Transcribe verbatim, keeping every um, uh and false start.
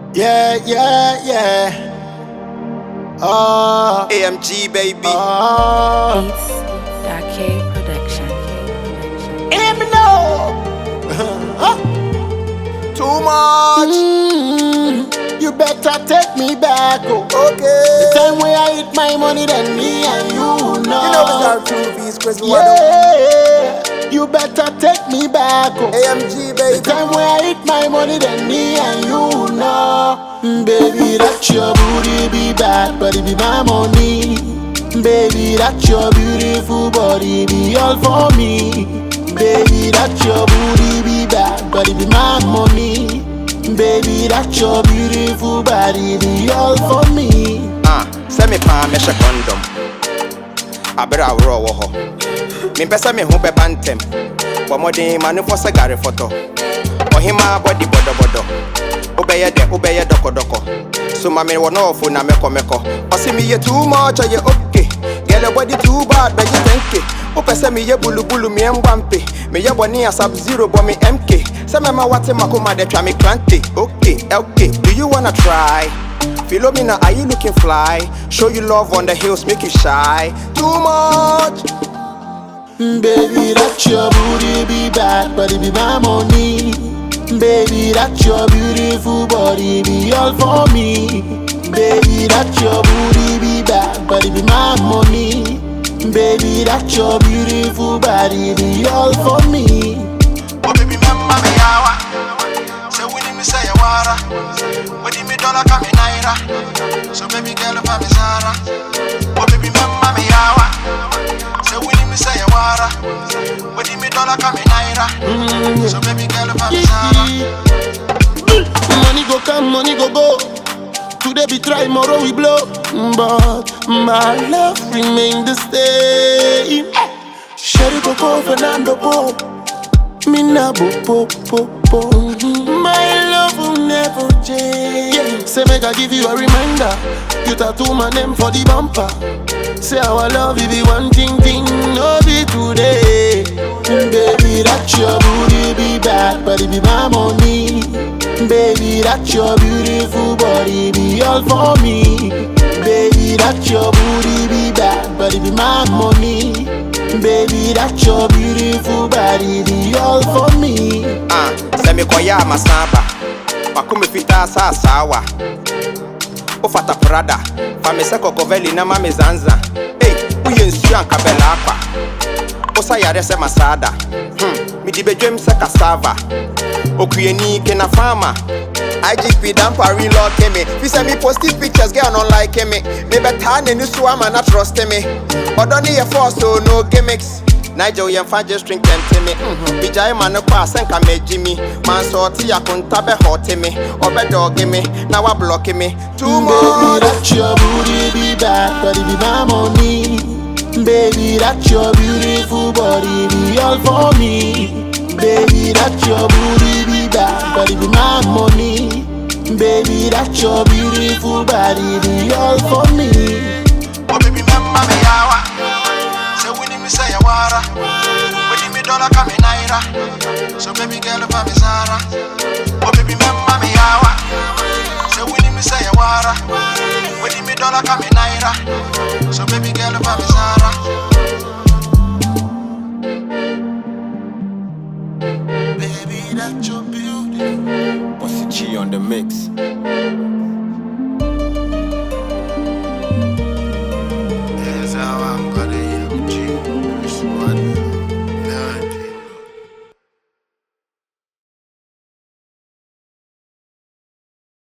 Yeah, yeah, yeah. Oh, A M G baby. oh. Beats K Production. Let me know. Too much. Mm, you better take me back, oh. Okay. The time where I hit my money, then me and you know. You know we start two fees, Chris Wado. Yeah, you better take me back, oh. A M G The baby. time where I hit my money, then me and you know. Baby, that your booty be bad, but it be my money. Baby, that your beautiful body be all for me. Baby, that your booty be bad, but it be my money. Baby, that your beautiful body be all for me. Ah, send me palm, measure condom. I better roll ho. Me pesa me hube bantem. But more than man for cigar photo. Or him my body bodo bodo. Obey de obey doko doko. So my man no for na meko meko. Or see me you too much or you okay. Girl your body too bad, but you think it. Opesa me ye bulu bulu me mbampe. Me ye boni a sub zero but me M K. Say me ma wate makoma de try me cranky. Okay, okay. Do you wanna try? Philomena, are you looking fly? Show you love on the hills, make you shy. Too much. Baby, that your booty be bad, but it be my money. Baby, that your beautiful body be all for me. Baby, that your booty be bad, but it be my money. Baby, that your beautiful body be all for me. Oh baby, remember me yawa. Say when me say you wara. When me dollar come in naira. So baby girl for me Zara. Oh baby, remember me yawa. Say when me say you wara. When me dollar come in naira. So baby girl for me Zara. Money go come, money go go. Today be try, tomorrow we blow. But my love remain the same. Sherry Coco Fernando Po. Mina bo po po po. My love will never change. Yeah. Say make I give you a reminder. You tattoo my name for the bumper. Say our love will be one thing thing, no be today. Baby, that your booty be bad, but it be my money. Baby, that your beautiful body be all for me. Baby, that your booty be bad, but it be my money. Baby, that your beautiful body be all for me. Ah, say me koya masaba. Wakumi fita sa sawa. Ofata Prada. Fami seko koveli na mami zanza. Hey, uye nsu anka bela akwa. Osa yare se masada. Hmm, mi di bedwem se cassava. Okuye ni kena fama. I G P dampa relock me. Fi say me posted pictures, girl not like me. Me better ne nusu ama not trust me. Odoni ye force so no gimmicks. Nigel yen fan just drink tempt me. Mhm. Bijay man no kwa senka me Jimmy. Man sorti ya kunta be hot me. Obe dog me. Now a block me. Too much. Baby, that your booty be bad, but it be my money. Baby, that your beautiful body be all for me. Baby, that your booty be bad, but it be my money. Baby, that your beautiful body be all for me. Oh baby, remember me yawa. Say when me say you wara. When me dollar come in naira. So baby girl for me Zara. Oh baby, remember me yawa. Say when me say you wara. When me dollar come in naira. So baby girl for me Zara. Baby, that your beauty. What's the G on the mix?